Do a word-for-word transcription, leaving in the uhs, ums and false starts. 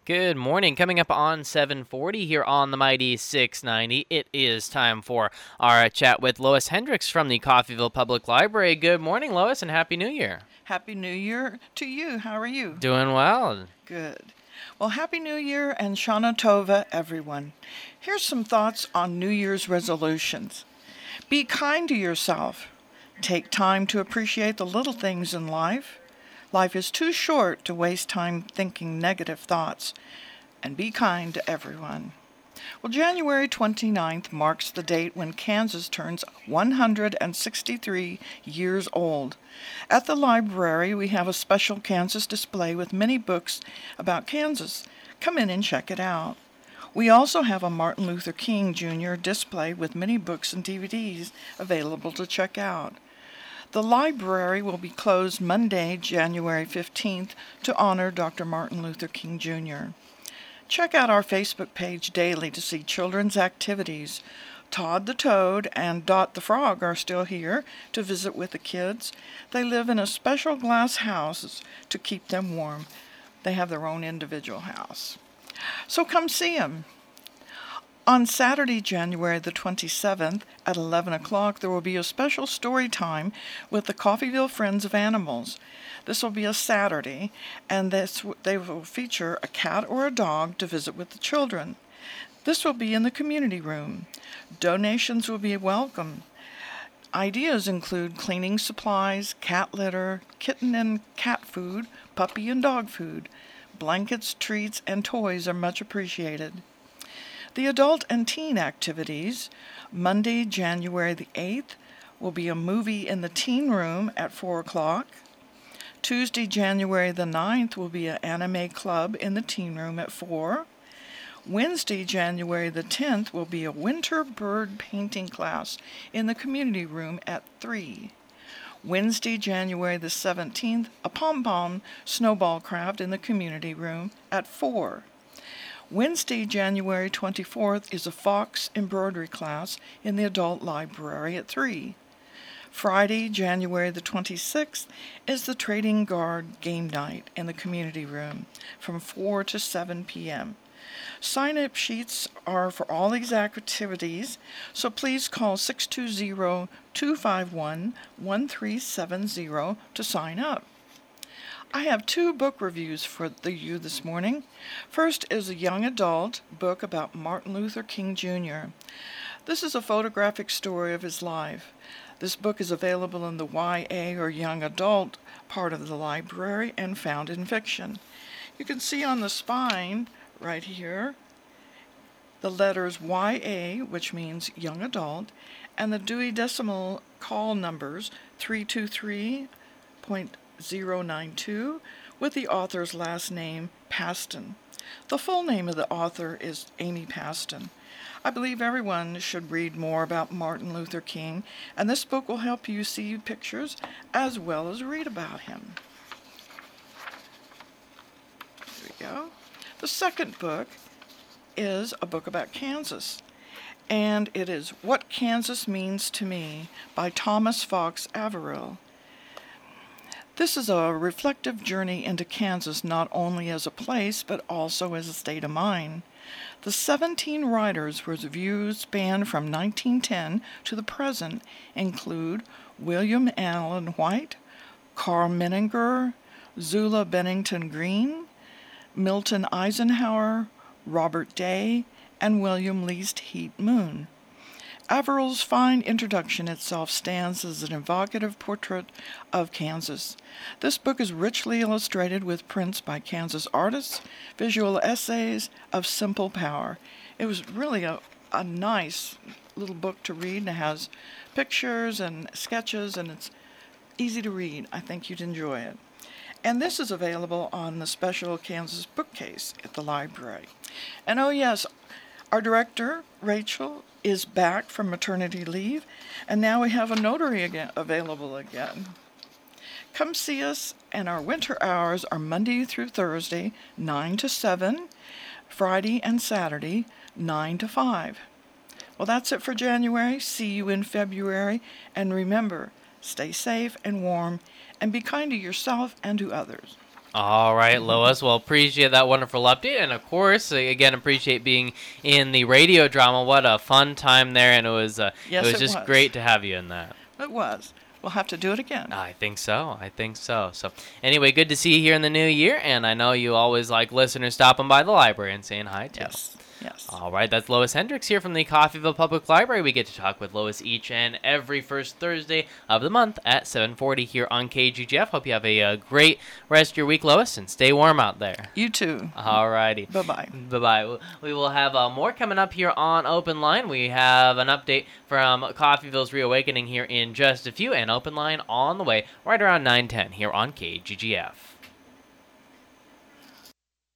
Good morning. Coming up on seven forty here on the Mighty six ninety, it is time for our chat with Lois Hendricks from the Coffeyville Public Library. Good morning, Lois, and Happy New Year. Happy New Year to you. How are you? Doing well. Good. Well, Happy New Year and Shana Tova, everyone. Here's some thoughts on New Year's resolutions. Be kind to yourself. Take time to appreciate the little things in life. Life is too short to waste time thinking negative thoughts. And be kind to everyone. Well, January twenty-ninth marks the date when Kansas turns one hundred sixty-three years old. At the library, we have a special Kansas display with many books about Kansas. Come in and check it out. We also have a Martin Luther King Junior display with many books and D V Ds available to check out. The library will be closed Monday, January fifteenth, to honor Doctor Martin Luther King Junior Check out our Facebook page daily to see children's activities. Todd the Toad and Dot the Frog are still here to visit with the kids. They live in a special glass house to keep them warm. They have their own individual house. So come see them. On Saturday, January the twenty-seventh at eleven o'clock, there will be a special story time with the Coffeyville Friends of Animals. This will be a Saturday, and this, they will feature a cat or a dog to visit with the children. This will be in the community room. Donations will be welcome. Ideas include cleaning supplies, cat litter, kitten and cat food, puppy and dog food. Blankets, treats, and toys are much appreciated. The adult and teen activities, Monday, January the eighth, will be a movie in the teen room at four o'clock. Tuesday, January the ninth, will be an anime club in the teen room at four. Wednesday, January the tenth, will be a winter bird painting class in the community room at three. Wednesday, January the seventeenth, a pom-pom snowball craft in the community room at four. Wednesday, January twenty-fourth, is a fox embroidery class in the adult library at three. Friday, January the twenty-sixth, is the Trading Guard game night in the community room from four to seven p.m. Sign-up sheets are for all these activities, so please call six two zero, two five one, one three seven zero to sign up. I have two book reviews for the, you this morning. First is a young adult book about Martin Luther King Junior This is a photographic story of his life. This book is available in the Y A or young adult part of the library and found in fiction. You can see on the spine right here the letters Y A, which means young adult, and the Dewey Decimal call numbers three two three point zero nine two with the author's last name, Paston. The full name of the author is Amy Paston. I believe everyone should read more about Martin Luther King, and this book will help you see pictures as well as read about him. There we go. The second book is a book about Kansas, and it is What Kansas Means to Me by Thomas Fox Averill. This is a reflective journey into Kansas not only as a place but also as a state of mind. The seventeen writers whose views span from nineteen ten to the present include William Allen White, Carl Menninger, Zula Bennington Green, Milton Eisenhower, Robert Day, and William Least Heat Moon. Averill's fine introduction itself stands as an evocative portrait of Kansas. This book is richly illustrated with prints by Kansas artists, visual essays of simple power. It was really a, a nice little book to read, and it has pictures and sketches, and it's easy to read. I think you'd enjoy it. And this is available on the special Kansas bookcase at the library. And oh yes, our director, Rachel, is back from maternity leave, and now we have a notary again, available again. Come see us, and our winter hours are Monday through Thursday, nine to seven, Friday and Saturday, nine to five. Well, that's it for January. See you in February, and remember, stay safe and warm, and be kind to yourself and to others. All right, Lois. Well, appreciate that wonderful update. And, of course, uh, again, appreciate being in the radio drama. What a fun time there. And it was, uh, Yes, it was it just was. great to have you in that. It was. We'll have to do it again. I think so. I think so. So, anyway, good to see you here in the new year. And I know you always like listeners stopping by the library and saying hi, too. Yes. Yes. All right, that's Lois Hendricks here from the Coffeyville Public Library. We get to talk with Lois each and every first Thursday of the month at seven forty here on K G G F. Hope you have a, uh great rest of your week, Lois, and stay warm out there. You too. All righty. Bye-bye. Bye-bye. We will have uh, more coming up here on Open Line. We have an update from Coffeyville's Reawakening here in just a few, and Open Line on the way right around nine ten here on K G G F.